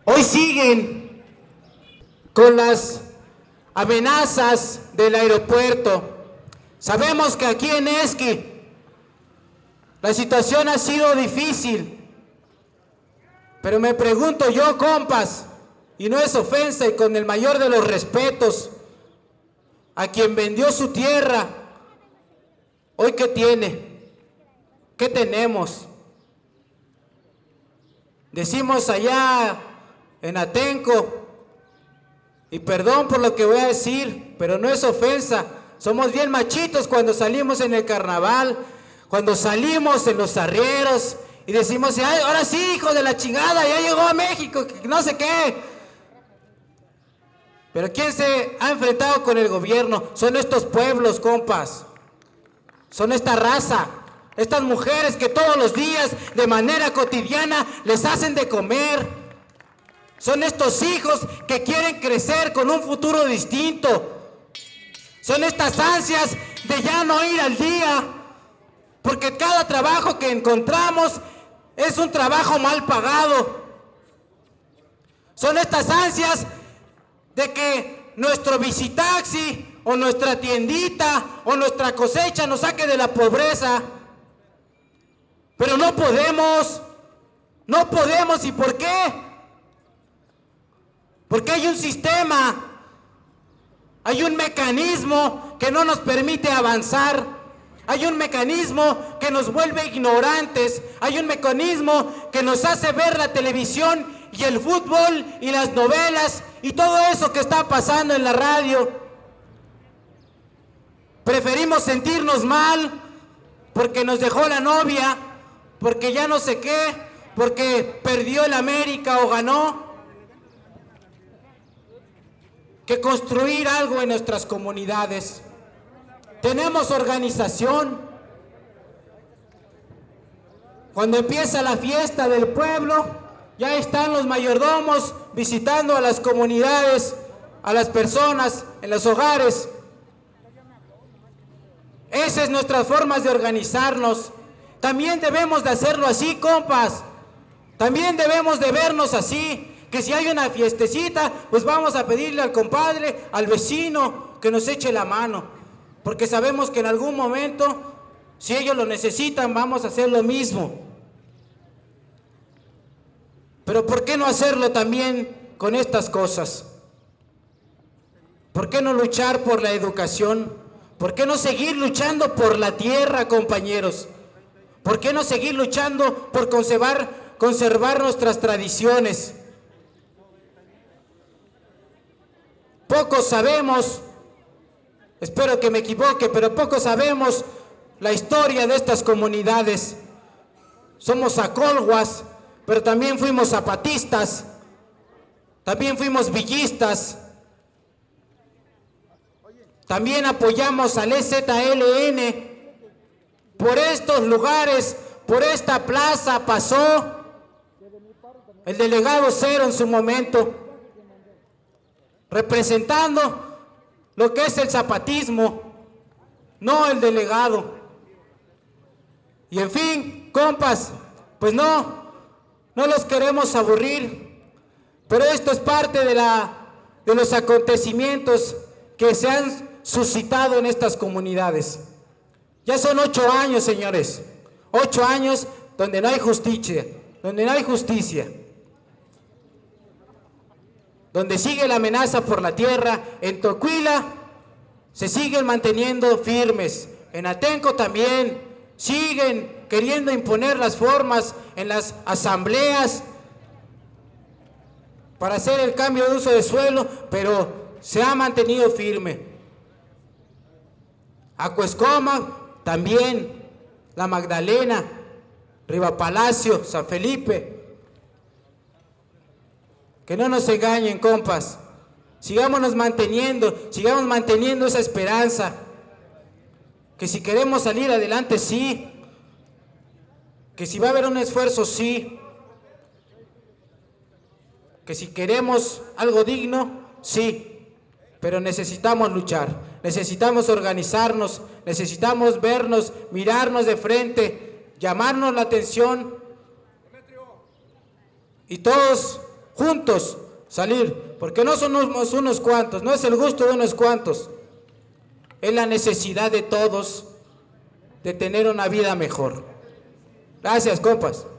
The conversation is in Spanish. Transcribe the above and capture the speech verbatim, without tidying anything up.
Hoy siguen con las amenazas del aeropuerto. Sabemos que aquí en Esqui la situación ha sido difícil, pero me pregunto yo, compas, y no es ofensa y con el mayor de los respetos, a quien vendió su tierra, ¿hoy qué tiene? ¿Qué tenemos? Decimos allá en Atenco, y perdón por lo que voy a decir, pero no es ofensa, somos bien machitos cuando salimos en el carnaval, cuando salimos en los arrieros y decimos, ay, ahora sí, hijo de la chingada, ya llegó a México, que no sé qué. Pero ¿quién se ha enfrentado con el gobierno? Son estos pueblos, compas, son esta raza, estas mujeres que todos los días, de manera cotidiana, les hacen de comer. Son estos hijos que quieren crecer con un futuro distinto. Son estas ansias de ya no ir al día, porque cada trabajo que encontramos es un trabajo mal pagado. Son estas ansias de que nuestro visitaxi o nuestra tiendita o nuestra cosecha nos saque de la pobreza. Pero no podemos, no podemos. ¿Y por qué? Porque hay un sistema, hay un mecanismo que no nos permite avanzar. Hay un mecanismo que nos vuelve ignorantes, hay un mecanismo que nos hace ver la televisión y el fútbol y las novelas y todo eso que está pasando en la radio. Preferimos sentirnos mal porque nos dejó la novia, porque ya no sé qué, porque perdió el América o ganó, que construir algo en nuestras comunidades. Tenemos organización. Cuando empieza la fiesta del pueblo, ya están los mayordomos visitando a las comunidades, a las personas en los hogares. Esas son nuestras formas de organizarnos. También debemos de hacerlo así, compas. También debemos de vernos así, que si hay una fiestecita, pues vamos a pedirle al compadre, al vecino, que nos eche la mano. Porque sabemos que en algún momento, si ellos lo necesitan, vamos a hacer lo mismo. Pero ¿por qué no hacerlo también con estas cosas? ¿Por qué no luchar por la educación? ¿Por qué no seguir luchando por la tierra, compañeros? ¿Por qué no seguir luchando por conservar, conservar nuestras tradiciones? Pocos sabemos, espero que me equivoque, pero pocos sabemos la historia de estas comunidades. Somos acolhuas, pero también fuimos zapatistas, también fuimos villistas, también apoyamos al E Z L N. Por estos lugares, por esta plaza pasó el delegado Cero en su momento, representando lo que es el zapatismo, no el delegado. Y en fin, compas, pues no, no los queremos aburrir, pero esto es parte de, la, de los acontecimientos que se han suscitado en estas comunidades. Ya son ocho años, señores, ocho años donde no hay justicia, donde no hay justicia, donde sigue la amenaza por la tierra. En Tocuila se siguen manteniendo firmes, en Atenco también siguen queriendo imponer las formas en las asambleas para hacer el cambio de uso de suelo, pero se ha mantenido firme. Acuescoma también, La Magdalena, Rivapalacio, San Felipe. Que no nos engañen, compas. Sigámonos manteniendo, sigamos manteniendo esa esperanza. Que si queremos salir adelante, sí. Que si va a haber un esfuerzo, sí. Que si queremos algo digno, sí. Pero necesitamos luchar, necesitamos organizarnos, necesitamos vernos, mirarnos de frente, llamarnos la atención y todos juntos salir, porque no somos unos cuantos, no es el gusto de unos cuantos, es la necesidad de todos de tener una vida mejor. Gracias, compas.